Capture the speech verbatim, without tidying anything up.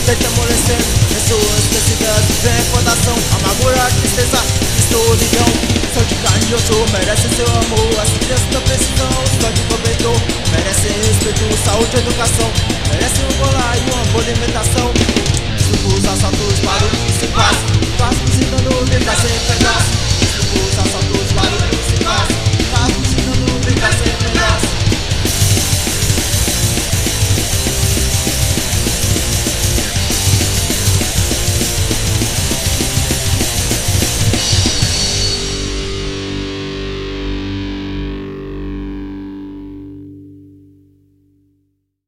deita amolecendo, pessoas esquecidas vivem recordação, amargura, tristeza, solidão. São de carne e osso, merecem seu amor. As crianças não precisam só de cobertor, merecem respeito, saúde e educação, merecem um bom lar e uma boa alimentação. Os assaltos, barulhos e quase, quase visitando o livro da sem pedaço.